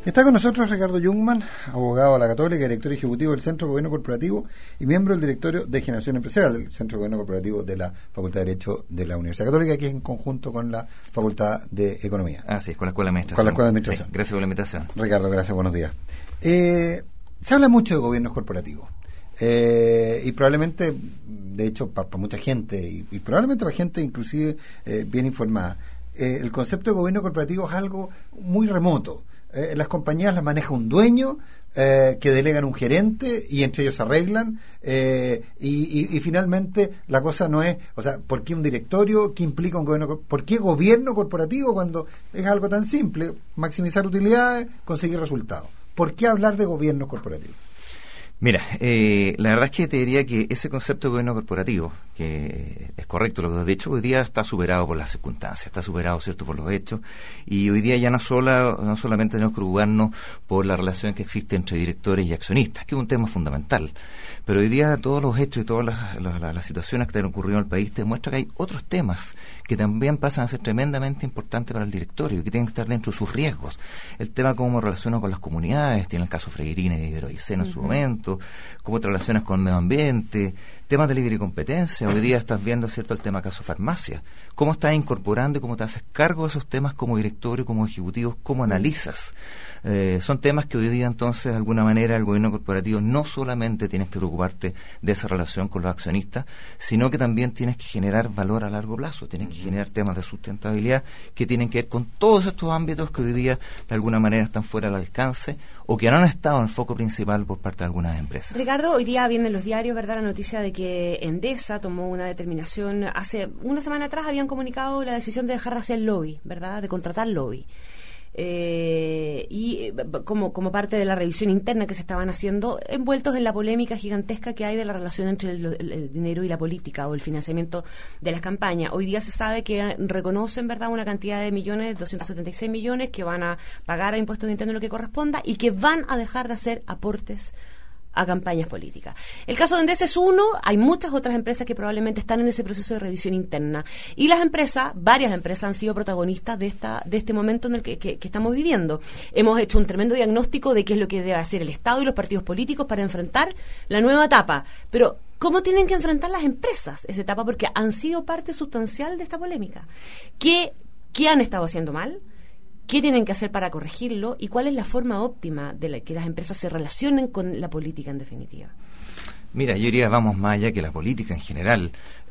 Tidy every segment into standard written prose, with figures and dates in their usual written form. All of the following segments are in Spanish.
Está con nosotros Ricardo Jungmann, abogado de la Católica, director ejecutivo del Centro de Gobierno Corporativo y miembro del directorio de Generación Empresarial del Centro de Gobierno Corporativo de la Facultad de Derecho de la Universidad Católica, que es en conjunto con la Facultad de Economía. Así es, con la Escuela de Administración. Con la Escuela de Administración. Sí, gracias por la invitación. Ricardo, gracias, buenos días. Se habla mucho de gobiernos corporativos y probablemente, de hecho, para mucha gente y probablemente para gente inclusive bien informada, el concepto de gobierno corporativo es algo muy remoto. Las compañías las maneja un dueño que delegan un gerente y entre ellos se arreglan y finalmente la cosa no es, o sea, ¿por qué un directorio? ¿Qué implica un gobierno? ¿Por qué gobierno corporativo cuando es algo tan simple? Maximizar utilidades, conseguir resultados. ¿Por qué hablar de gobierno corporativo? Mira, la verdad es que te diría que ese concepto de gobierno corporativo, que es correcto lo que has dicho, hoy día está superado por las circunstancias, está superado, ¿cierto?, por los hechos, y hoy día ya no solamente tenemos que preocuparnos por la relación que existe entre directores y accionistas, que es un tema fundamental, pero hoy día todos los hechos y todas las situaciones que han ocurrido en el país te demuestran que hay otros temas que también pasan a ser tremendamente importantes para el directorio y que tienen que estar dentro de sus riesgos. El tema cómo relaciona con las comunidades, tiene el caso Freirina y de Hidroiceno en su momento, cómo te relacionas con el medio ambiente, temas de libre competencia. Hoy día estás viendo, ¿cierto?, el tema caso farmacia. ¿Cómo estás incorporando y cómo te haces cargo de esos temas como directorio, como ejecutivo? ¿Cómo analizas? Son temas que hoy día, entonces, de alguna manera, el gobierno corporativo no solamente tienes que preocuparte de esa relación con los accionistas, sino que también tienes que generar valor a largo plazo, tienes que generar temas de sustentabilidad que tienen que ver con todos estos ámbitos que hoy día, de alguna manera, están fuera del alcance o que no han estado en el foco principal por parte de algunas empresas. Ricardo, hoy día viene en los diarios, ¿verdad?, la noticia de que Endesa tomó una determinación. Hace una semana atrás habían comunicado la decisión de dejar de hacer lobby, ¿verdad?, de contratar lobby. Y como parte de la revisión interna que se estaban haciendo, envueltos en la polémica gigantesca que hay de la relación entre el dinero y la política o el financiamiento de las campañas. Hoy día se sabe que reconocen, ¿verdad?, una cantidad de millones, 276 millones, que van a pagar a impuestos internos lo que corresponda y que van a dejar de hacer aportes a campañas políticas. El caso de Endesa es uno, hay muchas otras empresas que probablemente están en ese proceso de revisión interna. Y las empresas, varias empresas han sido protagonistas de este momento en el que estamos viviendo. Hemos hecho un tremendo diagnóstico de qué es lo que debe hacer el Estado y los partidos políticos para enfrentar la nueva etapa. Pero, ¿cómo tienen que enfrentar las empresas esa etapa? Porque han sido parte sustancial de esta polémica. ¿Qué han estado haciendo mal? ¿Qué tienen que hacer para corregirlo? ¿Y cuál es la forma óptima de que las empresas se relacionen con la política en definitiva? Mira, yo diría, vamos más allá que la política en general.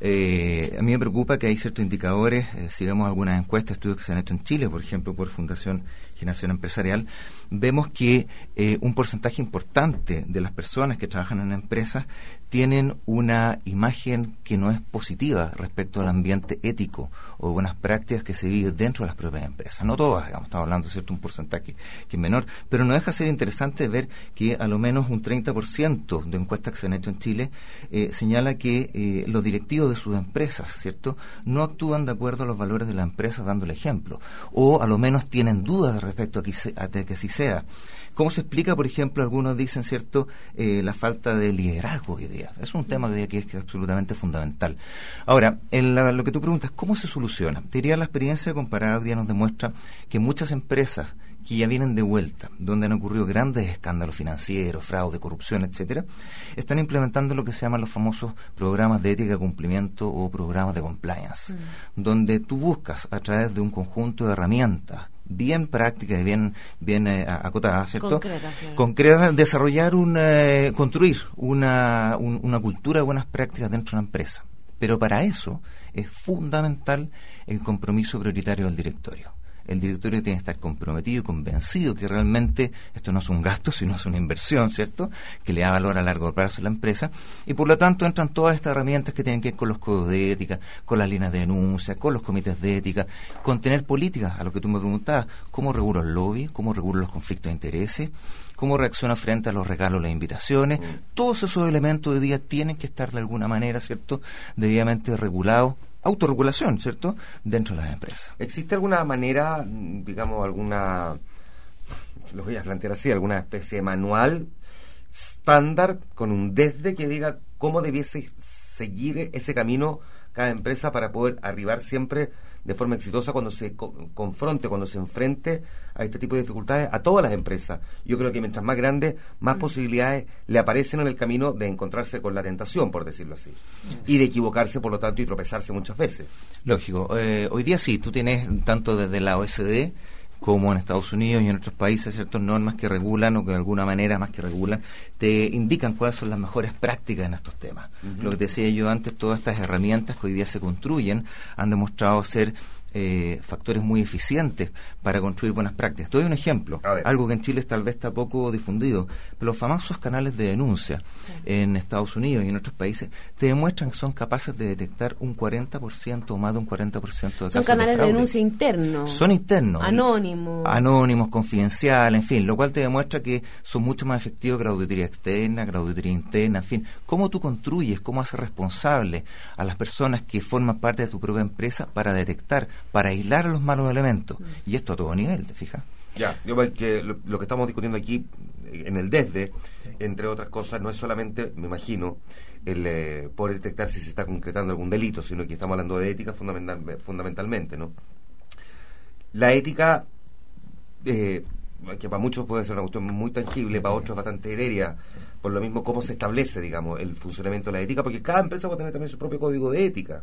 A mí me preocupa que hay ciertos indicadores, si vemos algunas encuestas, estudios que se han hecho en Chile, por ejemplo, por Fundación Generación Empresarial, vemos que un porcentaje importante de las personas que trabajan en empresas tienen una imagen que no es positiva respecto al ambiente ético o buenas prácticas que se viven dentro de las propias empresas. No todas, digamos, estamos hablando, ¿cierto?, un porcentaje que es menor, pero no deja de ser interesante ver que a lo menos un 30% de encuestas que se han hecho en Chile señala que los directivos de sus empresas, ¿cierto?, no actúan de acuerdo a los valores de la empresa dando el ejemplo, o a lo menos tienen dudas respecto a que así sea. ¿Cómo se explica, por ejemplo, algunos dicen, ¿cierto?, la falta de liderazgo hoy día? Es un tema que es absolutamente fundamental. Ahora, lo que tú preguntas, ¿cómo se soluciona? Te diría, la experiencia comparada hoy día nos demuestra que muchas empresas que ya vienen de vuelta, donde han ocurrido grandes escándalos financieros, fraude, corrupción, etcétera, están implementando lo que se llaman los famosos programas de ética de cumplimiento o programas de compliance, donde tú buscas a través de un conjunto de herramientas bien prácticas y bien acotadas, ¿cierto? Concretas, desarrollar construir una cultura de buenas prácticas dentro de una empresa. Pero para eso es fundamental el compromiso prioritario del directorio. El directorio tiene que estar comprometido y convencido que realmente esto no es un gasto, sino es una inversión, ¿cierto?, que le da valor a largo plazo a la empresa, y por lo tanto entran todas estas herramientas que tienen que ver con los códigos de ética, con las líneas de denuncia, con los comités de ética, con tener políticas, a lo que tú me preguntabas, cómo regulo el lobby, cómo regulo los conflictos de intereses, cómo reacciona frente a los regalos, las invitaciones. Todos esos elementos hoy día tienen que estar de alguna manera, ¿cierto?, debidamente regulados. Autorregulación, ¿cierto?, dentro de las empresas. ¿Existe alguna manera, digamos, lo voy a plantear así, alguna especie de manual estándar con un desde que diga cómo debiese seguir ese camino cada empresa para poder arribar siempre de forma exitosa cuando se confronte, cuando se enfrente a este tipo de dificultades a todas las empresas. Yo creo que mientras más grande, más posibilidades le aparecen en el camino de encontrarse con la tentación, por decirlo así, y de equivocarse, por lo tanto, y tropezarse muchas veces. Lógico. Hoy día sí, tú tienes tanto desde la OECD como en Estados Unidos y en otros países ciertas normas que regulan o que de alguna manera más que regulan te indican cuáles son las mejores prácticas en estos temas. Lo que te decía yo antes, todas estas herramientas que hoy día se construyen han demostrado ser factores muy eficientes para construir buenas prácticas. Te doy un ejemplo, algo que en Chile tal vez está poco difundido, pero los famosos canales de denuncia en Estados Unidos y en otros países te demuestran que son capaces de detectar un 40% o más de un 40% de casos de fraude. Son canales de denuncia internos. Son internos. Anónimos, confidenciales, en fin, lo cual te demuestra que son mucho más efectivos que la auditoría externa, que la auditoría interna, en fin. ¿Cómo tú construyes, cómo haces responsable a las personas que forman parte de tu propia empresa para detectar, para aislar a los malos elementos? Y esto a todo nivel, ¿te fijas? Ya, yo creo que lo que estamos discutiendo aquí en el DESDE, entre otras cosas, no es solamente, me imagino, el poder detectar si se está concretando algún delito, sino que estamos hablando de ética fundamentalmente, ¿no? La ética, que para muchos puede ser una cuestión muy tangible, para otros bastante etérea, por lo mismo cómo se establece, digamos, el funcionamiento de la ética, porque cada empresa puede tener también su propio código de ética.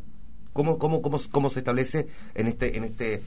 ¿Cómo se establece en este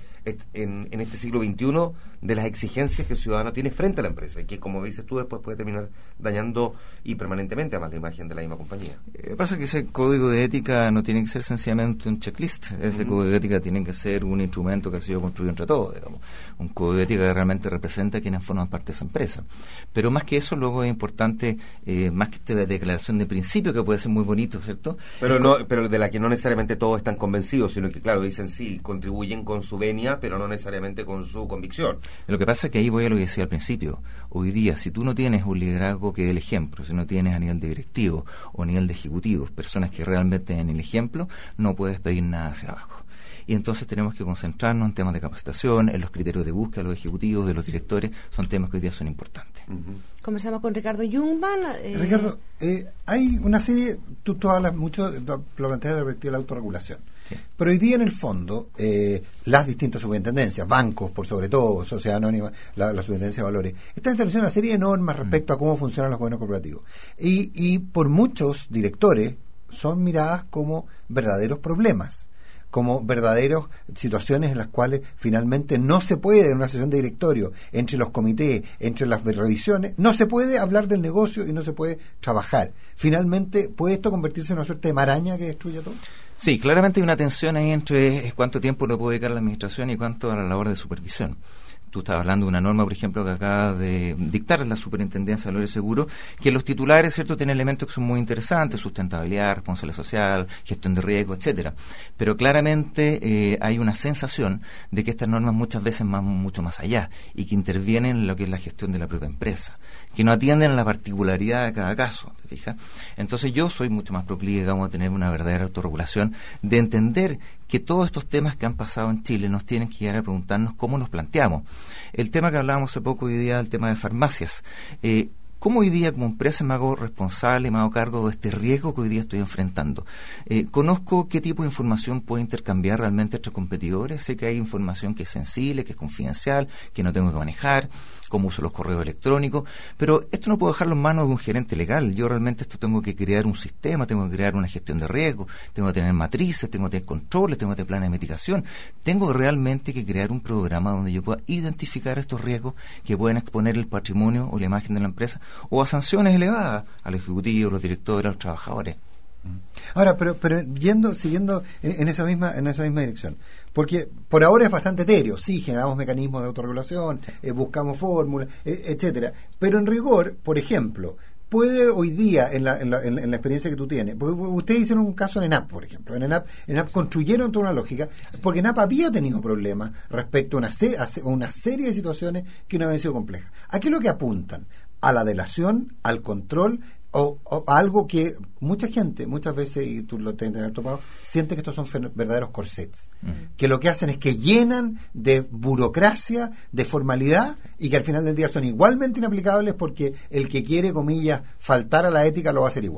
siglo XXI de las exigencias que el ciudadano tiene frente a la empresa y que, como dices tú, después puede terminar dañando y permanentemente además la imagen de la misma compañía? Pasa que ese código de ética no tiene que ser sencillamente un checklist. Ese código de ética tiene que ser un instrumento que ha sido construido entre todos, digamos. Un código de ética que realmente representa a quienes forman parte de esa empresa. Pero más que eso, luego es importante, más que esta declaración de principio, que puede ser muy bonito, ¿cierto? Pero de la que no necesariamente todos están convencidos, sino que, claro, dicen sí, contribuyen con su venia, pero no necesariamente con su convicción. Lo que pasa es que ahí voy a lo que decía al principio. Hoy día, si tú no tienes un liderazgo que dé el ejemplo, si no tienes a nivel de directivo o a nivel de ejecutivos personas que realmente den el ejemplo, no puedes pedir nada hacia abajo. Y entonces tenemos que concentrarnos en temas de capacitación, en los criterios de búsqueda de los ejecutivos, de los directores, son temas que hoy día son importantes. Conversamos con Ricardo Jungmann. Ricardo, hay una serie, tú hablas mucho, lo planteas de la perspectiva de la autorregulación. Sí. Pero hoy día, en el fondo, las distintas superintendencias, bancos por sobre todo, sociedad anónima, la superintendencia de valores, están estableciendo una serie de normas respecto a cómo funcionan los gobiernos corporativos. Y por muchos directores son miradas como verdaderos problemas, como verdaderas situaciones en las cuales finalmente no se puede, en una sesión de directorio, entre los comités, entre las revisiones, no se puede hablar del negocio y no se puede trabajar. Finalmente, ¿puede esto convertirse en una suerte de maraña que destruya todo? Sí, claramente hay una tensión ahí entre cuánto tiempo le puede dedicar la administración y cuánto a la labor de supervisión. Tú estabas hablando de una norma, por ejemplo, que acaba de dictar la Superintendencia de Valores Seguros, que los titulares, ¿cierto?, tienen elementos que son muy interesantes: sustentabilidad, responsabilidad social, gestión de riesgo, etcétera. Pero claramente hay una sensación de que estas normas muchas veces van mucho más allá y que intervienen en lo que es la gestión de la propia empresa, que no atienden a la particularidad de cada caso, ¿te fijas? Entonces yo soy mucho más proclive, digamos, a tener una verdadera autorregulación, de entender que todos estos temas que han pasado en Chile nos tienen que llegar a preguntarnos cómo nos planteamos. El tema que hablábamos hace poco hoy día, el tema de farmacias. ¿Cómo hoy día como empresa me hago responsable, me hago cargo de este riesgo que hoy día estoy enfrentando? ¿Conozco qué tipo de información puedo intercambiar realmente entre competidores? Sé que hay información que es sensible, que es confidencial, que no tengo que manejar, cómo uso los correos electrónicos, pero esto no puedo dejarlo en manos de un gerente legal. Yo realmente esto tengo que crear un sistema, tengo que crear una gestión de riesgo, tengo que tener matrices, tengo que tener controles, tengo que tener planes de mitigación, tengo realmente que crear un programa donde yo pueda identificar estos riesgos que pueden exponer el patrimonio o la imagen de la empresa, o a sanciones elevadas a los ejecutivos, los directores, a los trabajadores. Ahora, pero siguiendo en esa misma dirección, porque por ahora es bastante etéreo. Sí, generamos mecanismos de autorregulación, buscamos fórmulas, etcétera, pero en rigor, por ejemplo, puede hoy día, en la experiencia que tú tienes, porque ustedes hicieron un caso en ENAP, por ejemplo. En ENAP construyeron toda una lógica, porque ENAP había tenido problemas respecto a una serie de situaciones que no habían sido complejas. ¿A qué es lo que apuntan? A la delación, al control, o algo que mucha gente, muchas veces, y tú lo tienes que haber topado, siente que estos son verdaderos corsets, que lo que hacen es que llenan de burocracia, de formalidad, y que al final del día son igualmente inaplicables, porque el que quiere, comillas, faltar a la ética lo va a hacer igual.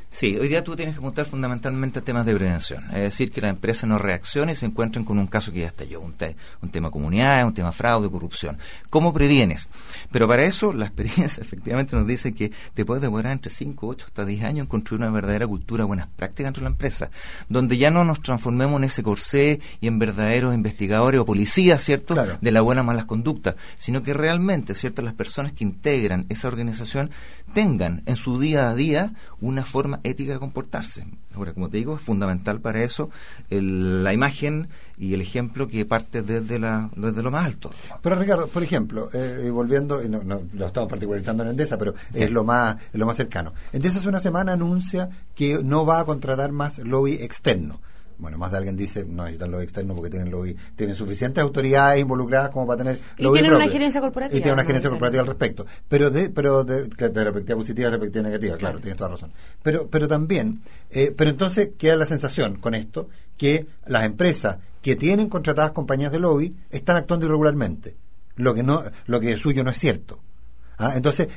Sí, hoy día tú tienes que apuntar fundamentalmente a temas de prevención, es decir, que la empresa no reaccione y se encuentren con un caso que ya estalló, un tema comunidad, un tema fraude, corrupción. ¿Cómo previenes? Pero para eso la experiencia efectivamente nos dice que te puedes demorar entre 5, 8 hasta 10 años en construir una verdadera cultura de buenas prácticas dentro de la empresa, donde ya no nos transformemos en ese corsé y en verdaderos investigadores o policías, ¿cierto?, claro, de la buena o malas conductas, sino que realmente, ¿cierto?, las personas que integran esa organización tengan en su día a día una forma ética de comportarse. Ahora, como te digo, es fundamental para eso la imagen y el ejemplo que parte desde lo más alto. Pero Ricardo, por ejemplo, volviendo, no lo estamos particularizando en Endesa, pero es lo más cercano. Endesa hace una semana anuncia que no va a contratar más lobby externo. Bueno, más de alguien dice, no necesitan lobby externo porque tienen suficientes autoridades involucradas como para tener lobby y tienen propio. Una gerencia corporativa. Y tienen una gerencia corporativa al respecto. Pero de perspectiva positiva y perspectiva negativa, claro, tienes toda razón. Pero también, pero entonces queda la sensación con esto que las empresas que tienen contratadas compañías de lobby están actuando irregularmente. Lo que es suyo no es cierto. Entonces,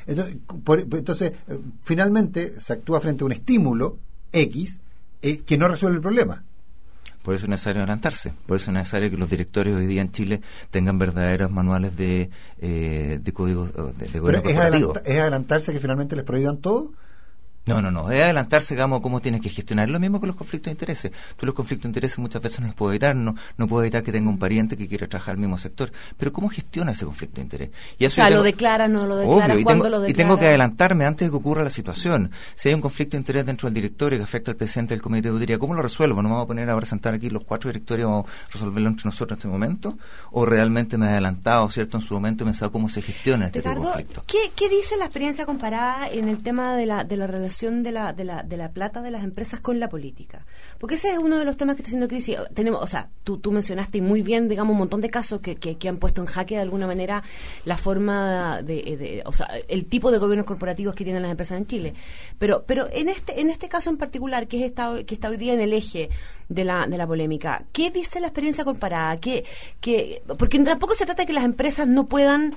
finalmente se actúa frente a un estímulo X que no resuelve el problema. Por eso es necesario adelantarse, por eso es necesario que los directorios hoy día en Chile tengan verdaderos manuales de código de gobierno corporativo. ¿Es adelantarse que finalmente les prohíban todo? No, es adelantarse, digamos, cómo tienes que gestionar. Lo mismo que los conflictos de intereses. Tú los conflictos de intereses muchas veces no los puedes evitar, no puedes evitar que tenga un pariente que quiera trabajar al mismo sector. Pero ¿cómo gestiona ese conflicto de interés? Y eso lo declara, no lo declara, cuándo lo declara. Y tengo que adelantarme antes de que ocurra la situación. Si hay un conflicto de interés dentro del directorio que afecta al presidente del comité de auditoría, ¿cómo lo resuelvo? ¿No me vamos a poner ahora a sentar aquí los 4 directorios, vamos a resolverlo entre nosotros en este momento? ¿O realmente me he adelantado, ¿cierto?, en su momento y he pensado cómo se gestiona este tipo de conflictos? ¿Qué dice la experiencia comparada en el tema de la relación de la plata de las empresas con la política? Porque ese es uno de los temas que está haciendo crisis. Tenemos, o sea, tú mencionaste muy bien, digamos, un montón de casos que han puesto en jaque de alguna manera la forma o sea, el tipo de gobiernos corporativos que tienen las empresas en Chile. Pero en este caso en particular, que está hoy día en el eje de la polémica, ¿qué dice la experiencia comparada? Porque tampoco se trata de que las empresas no puedan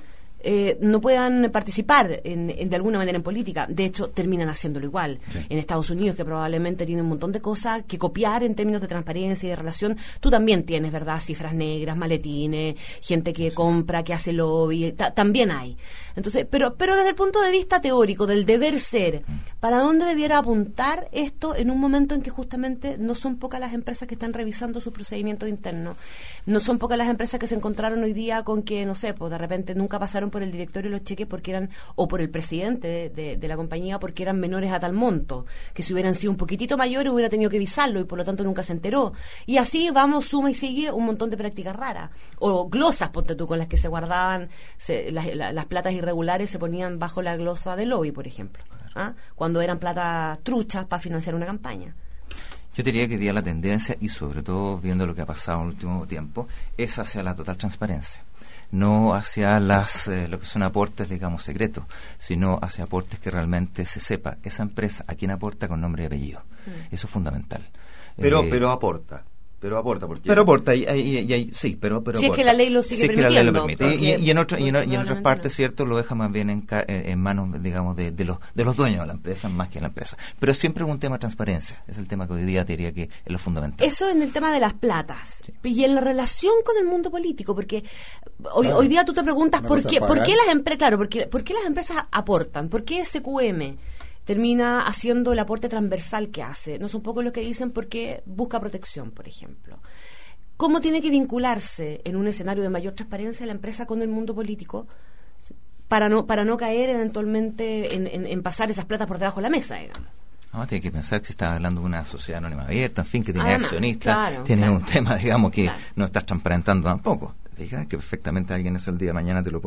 participar de alguna manera en política. De hecho, terminan haciéndolo igual. Sí. En Estados Unidos, que probablemente tiene un montón de cosas que copiar en términos de transparencia y de relación, tú también tienes, ¿verdad?, cifras negras, maletines, gente que compra, que hace lobby, también hay. Entonces, pero desde el punto de vista teórico, del deber ser, ¿para dónde debiera apuntar esto en un momento en que justamente no son pocas las empresas que están revisando sus procedimientos internos? No son pocas las empresas que se encontraron hoy día con que, no sé, pues de repente nunca pasaron por el directorio los cheques porque eran, o por el presidente de la compañía porque eran menores a tal monto, que si hubieran sido un poquitito mayores hubiera tenido que visarlo y por lo tanto nunca se enteró. Y así suma y sigue un montón de prácticas raras. O glosas, ponte tú, con las que se guardaban las platas irregulares, se ponían bajo la glosa de lobby, por ejemplo, cuando eran platas truchas para financiar una campaña. Yo diría que hoy día la tendencia, y sobre todo viendo lo que ha pasado en el último tiempo, es hacia la total transparencia. No hacia lo que son aportes, digamos, secretos, sino hacia aportes que realmente se sepa esa empresa a quién aporta con nombre y apellido. Eso es fundamental. Pero aporta. Pero aporta, porque... Pero aporta, sí, pero si aporta. Es que la ley lo sigue permitiendo. Que la ley lo permite. Y en otras partes, ¿cierto?, lo deja más bien en manos, digamos, de los dueños de la empresa, más que en la empresa. Pero siempre es un tema de transparencia. Es el tema que hoy día diría que es lo fundamental. Eso en el tema de las platas. Sí. Y en la relación con el mundo político, porque hoy día tú te preguntas ¿por qué las empresas, claro, ¿por qué las empresas aportan? ¿Por qué SQM termina haciendo el aporte transversal que hace? No es un poco lo que dicen porque busca protección, por ejemplo. ¿Cómo tiene que vincularse en un escenario de mayor transparencia la empresa con el mundo político para no caer eventualmente en pasar esas platas por debajo de la mesa, digamos? Tiene que pensar que se está hablando de una sociedad anónima abierta, en fin, que tiene accionistas, tiene un tema, digamos, que no estás transparentando tampoco. Fíjate que perfectamente alguien eso el día de mañana te lo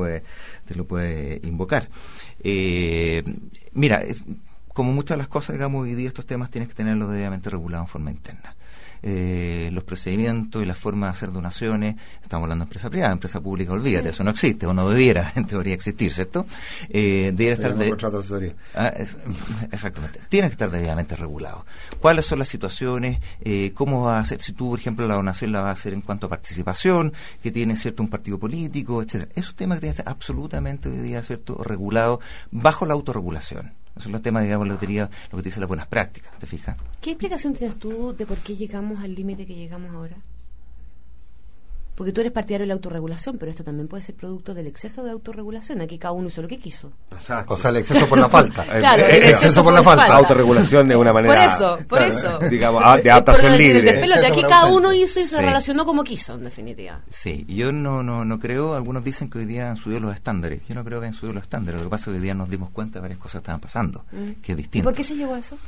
puede invocar. Mira, como muchas de las cosas, digamos, hoy día estos temas tienes que tenerlos debidamente regulados en forma interna. Los procedimientos y la forma de hacer donaciones, estamos hablando de empresa privada, empresa pública, olvídate, eso no existe, o no debiera en teoría existir, ¿cierto? Debiera estar contrato de asesoría. Exactamente, tiene que estar debidamente regulado. ¿Cuáles son las situaciones? ¿Cómo va a ser? Si tú, por ejemplo, la donación la vas a hacer en cuanto a participación, que tiene, ¿cierto?, un partido político, etcétera. Es un tema que tiene que estar absolutamente hoy día, ¿cierto?, regulado bajo la autorregulación. Esos son los temas, digamos, lo que te dice las buenas prácticas, ¿te fijas? ¿Qué explicación tienes tú de por qué llegamos al límite que llegamos ahora? Porque tú eres partidario de la autorregulación, pero esto también puede ser producto del exceso de autorregulación. Aquí cada uno hizo lo que quiso. O sea, el exceso por la falta. Claro, el exceso por la falta. Autorregulación es una manera... Por eso. Digamos, de adaptación libre. De aquí cada uno hizo y se relacionó como quiso, en definitiva. Sí, y yo no creo, algunos dicen que hoy día han subido los estándares. Yo no creo que han subido los estándares. Lo que pasa es que hoy día nos dimos cuenta de varias cosas que estaban pasando, que es distinto. ¿Y por qué se llegó a eso?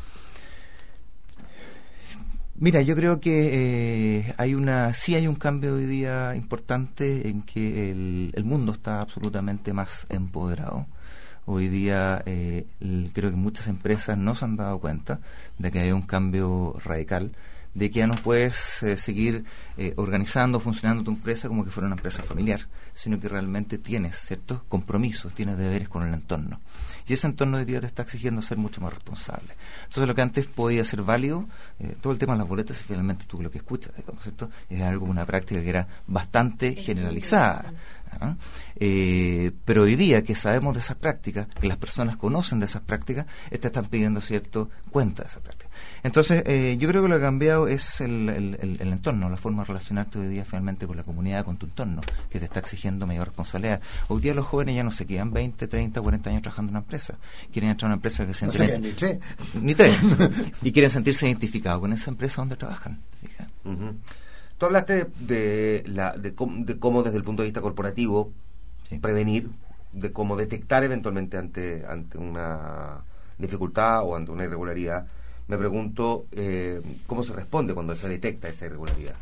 Mira, yo creo que hay un cambio hoy día importante en que el mundo está absolutamente más empoderado. Hoy día creo que muchas empresas no se han dado cuenta de que hay un cambio radical, de que ya no puedes seguir organizando, funcionando tu empresa como que fuera una empresa familiar, sino que realmente tienes ciertos compromisos, tienes deberes con el entorno. Y ese entorno hoy día te está exigiendo ser mucho más responsable. Entonces lo que antes podía ser válido, todo el tema de las boletas, y finalmente tú lo que escuchas, ¿cierto? Es algo, una práctica que era bastante generalizada. ¿Ah? Pero hoy día que sabemos de esas prácticas, que las personas conocen de esas prácticas, te están pidiendo cuenta de esas prácticas. Entonces yo creo que lo que ha cambiado es el entorno, la forma de relacionarte hoy día finalmente con la comunidad, con tu entorno, que te está exigiendo mayor responsabilidad. Hoy día los jóvenes ya no se quedan 20, 30, 40 años trabajando en una empresa, quieren entrar a una empresa que se ni tres y quieren sentirse identificados con esa empresa donde trabajan. Uh-huh. Tú hablaste de cómo desde el punto de vista corporativo prevenir, de cómo detectar eventualmente ante una dificultad o ante una irregularidad. Me pregunto cómo se responde cuando se detecta esa irregularidad.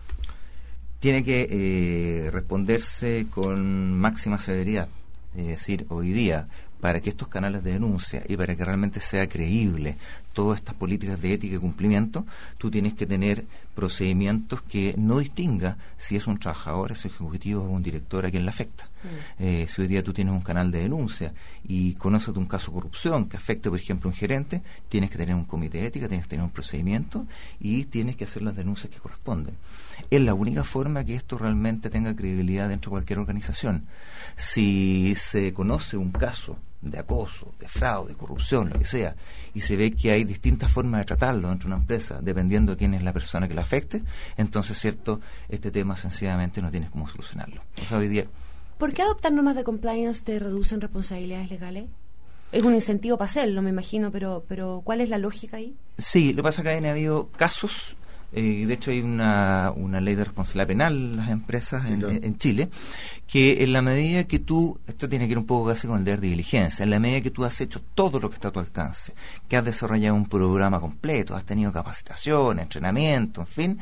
Tiene que responderse con máxima severidad. Es decir, hoy día, para que estos canales de denuncia y para que realmente sea creíble todas estas políticas de ética y cumplimiento, tú tienes que tener procedimientos que no distinga si es un trabajador, es un ejecutivo o un director a quien le afecta. Si hoy día tú tienes un canal de denuncia y conoces de un caso de corrupción que afecte, por ejemplo, a un gerente, tienes que tener un comité de ética, tienes que tener un procedimiento y tienes que hacer las denuncias que corresponden. Es la única forma que esto realmente tenga credibilidad dentro de cualquier organización. Si se conoce un caso de acoso, de fraude, de corrupción, lo que sea, y se ve que hay distintas formas de tratarlo dentro de una empresa, dependiendo de quién es la persona que la afecte, entonces, cierto, este tema sencillamente no tienes cómo solucionarlo. O sea, hoy día... ¿Por qué adoptar normas de compliance te reducen responsabilidades legales? Es un incentivo para hacerlo, me imagino, pero ¿cuál es la lógica ahí? Sí, lo que pasa es que han habido casos... de hecho hay una ley de responsabilidad penal en las empresas en Chile, que en la medida que tú, esto tiene que ir un poco casi con el deber de diligencia, en la medida que tú has hecho todo lo que está a tu alcance, que has desarrollado un programa completo, has tenido capacitación, entrenamiento, en fin,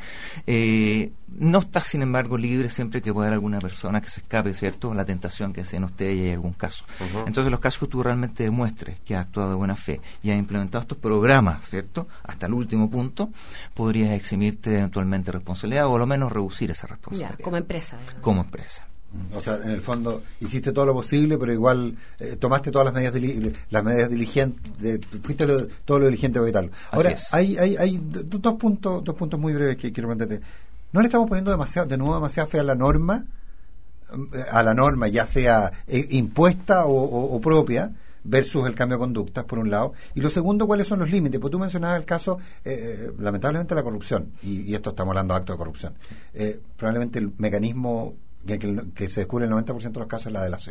no estás sin embargo libre siempre que pueda haber alguna persona que se escape, ¿cierto?, la tentación que hacen ustedes y hay algún caso. Uh-huh. Entonces los casos que tú realmente demuestres que has actuado de buena fe y has implementado estos programas, ¿cierto?, hasta el último punto, podrías eximirte eventualmente responsabilidad o a lo menos reducir esa responsabilidad. Ya, como empresa. Como empresa. O sea, en el fondo hiciste todo lo posible, pero igual tomaste todas las medidas diligentes, fuiste todo lo diligente para evitarlo. Ahora, hay dos puntos muy breves que quiero plantearte. ¿No le estamos poniendo demasiada fe a la norma, ya sea impuesta o propia, versus el cambio de conductas, por un lado? Y lo segundo, ¿cuáles son los límites? Pues tú mencionabas el caso, lamentablemente, la corrupción, y esto estamos hablando de actos de corrupción. Probablemente el mecanismo que se descubre en el 90% de los casos es la delación.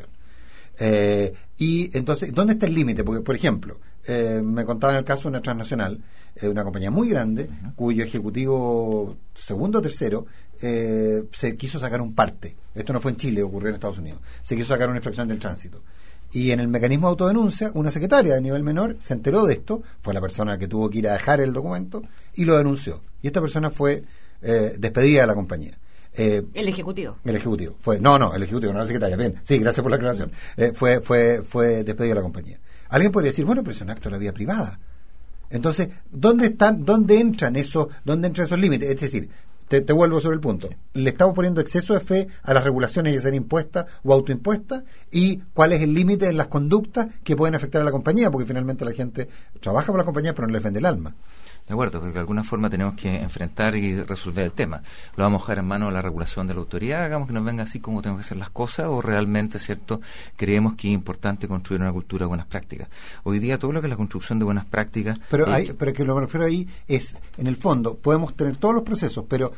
Y entonces, ¿dónde está el límite? Porque, por ejemplo, me contaban el caso de una transnacional, una compañía muy grande, uh-huh, cuyo ejecutivo segundo o tercero se quiso sacar un parte. Esto no fue en Chile, ocurrió en Estados Unidos. Se quiso sacar una infracción del tránsito. Y en el mecanismo de autodenuncia, una secretaria de nivel menor se enteró de esto, fue la persona que tuvo que ir a dejar el documento y lo denunció. Y esta persona fue despedida de la compañía. El ejecutivo. El ejecutivo. El ejecutivo, no la secretaria. Bien, sí, gracias por la aclaración. Fue despedido de la compañía. Alguien podría decir, bueno, pero es un acto de la vida privada. Entonces, ¿dónde entran esos límites? Es decir, te vuelvo sobre el punto. Le estamos poniendo exceso de fe a las regulaciones, ya sean impuestas o autoimpuestas, y cuál es el límite en las conductas que pueden afectar a la compañía, porque finalmente la gente trabaja por la compañía pero no les vende el alma. De acuerdo, porque de alguna forma tenemos que enfrentar y resolver el tema. Lo vamos a dejar en manos de la regulación de la autoridad, hagamos que nos venga así como tenemos que hacer las cosas, o realmente, ¿cierto?, creemos que es importante construir una cultura de buenas prácticas. Hoy día todo lo que es la construcción de buenas prácticas... Pero que lo que me refiero ahí es, en el fondo, podemos tener todos los procesos, pero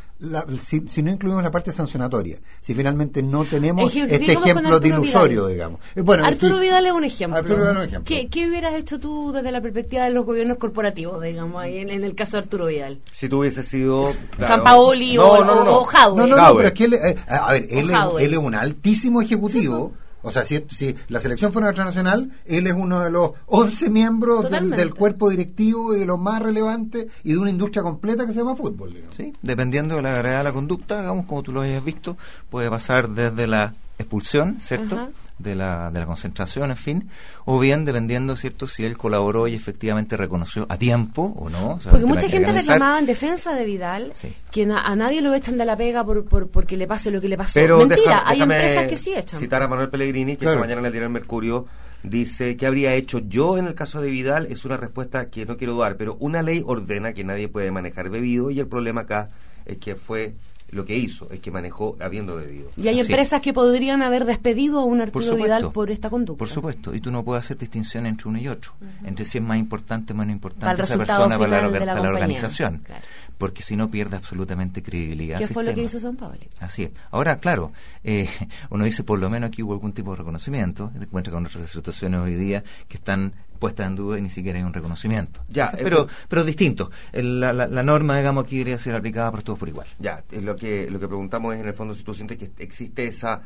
si no incluimos la parte sancionatoria, si finalmente no tenemos este ejemplo dilusorio, digamos. Bueno, Arturo Vidal es un ejemplo. ¿Qué hubieras hecho tú desde la perspectiva de los gobiernos corporativos, digamos, ahí en el caso de Arturo Vidal? Si tú hubieses sido... San Paoli o Jadwe. No, pero es que él es un altísimo ejecutivo. O sea, si la selección fuera internacional, él es uno de los 11 miembros del cuerpo directivo y de los más relevantes y de una industria completa que se llama fútbol, digamos. Sí, dependiendo de la gravedad de la conducta, digamos, como tú lo hayas visto, puede pasar desde la expulsión, ¿cierto?, ajá, de la concentración, en fin, o bien dependiendo, ¿cierto?, si él colaboró y efectivamente reconoció a tiempo o no. O sea, porque mucha gente reclamaba en defensa de Vidal, sí, que a nadie lo echan de la pega porque le pase lo que le pasó. Pero mentira, hay empresas que sí echan. Citar a Manuel Pellegrini, que esta mañana en el diario El Mercurio dice: ¿qué habría hecho yo en el caso de Vidal? Es una respuesta que no quiero dar, pero una ley ordena que nadie puede manejar bebido, y el problema acá es que fue lo que hizo, es que manejó habiendo bebido. Y hay empresas que podrían haber despedido a un Arturo Vidal por esta conducta. Por supuesto, y tú no puedes hacer distinción entre uno y otro, entre si es más importante o menos importante esa resultado persona para la compañía, organización, claro, porque si no pierde absolutamente credibilidad. ¿Qué fue lo que hizo San Paoli? Así es. Ahora, claro, uno dice por lo menos aquí hubo algún tipo de reconocimiento, se encuentra con otras situaciones hoy día que están puestas en duda y ni siquiera hay un reconocimiento. Ya, pero distinto. La norma, digamos, aquí debería ser aplicada por todos por igual. Ya, lo que preguntamos es, en el fondo, si tú sientes que existe esa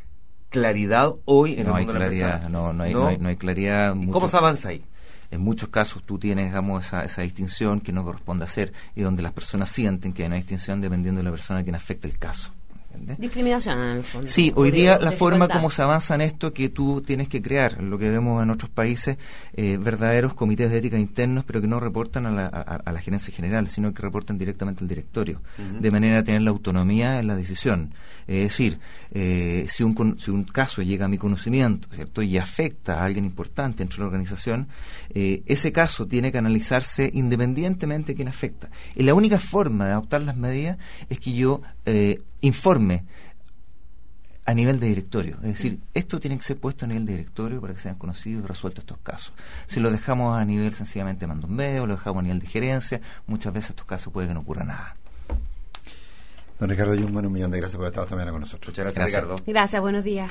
claridad hoy en el mundo de la empresa. No hay claridad. ¿Cómo se avanza ahí? En muchos casos tú tienes, digamos, esa distinción que no corresponde hacer, y donde las personas sienten que hay una distinción dependiendo de la persona a quien afecta el caso. ¿Entiendes? Discriminación en el fondo. Sí, hoy día la forma como se avanza en esto, que tú tienes que crear, lo que vemos en otros países, verdaderos comités de ética internos, pero que no reportan a la gerencia general, sino que reportan directamente al directorio, de manera a tener la autonomía en la decisión. Es decir, si un caso llega a mi conocimiento, ¿cierto?, y afecta a alguien importante dentro de la organización, ese caso tiene que analizarse independientemente de quién afecta. Y la única forma de adoptar las medidas es que yo informe a nivel de directorio, es decir, esto tiene que ser puesto a nivel de directorio para que sean conocidos y resueltos estos casos. Si lo dejamos a nivel sencillamente mandombeo, lo dejamos a nivel de gerencia, muchas veces estos casos puede que no ocurra nada. Don Ricardo Jungmann, 1.000.000 de gracias por haber estado también con nosotros. Muchas gracias, Ricardo. Gracias, buenos días.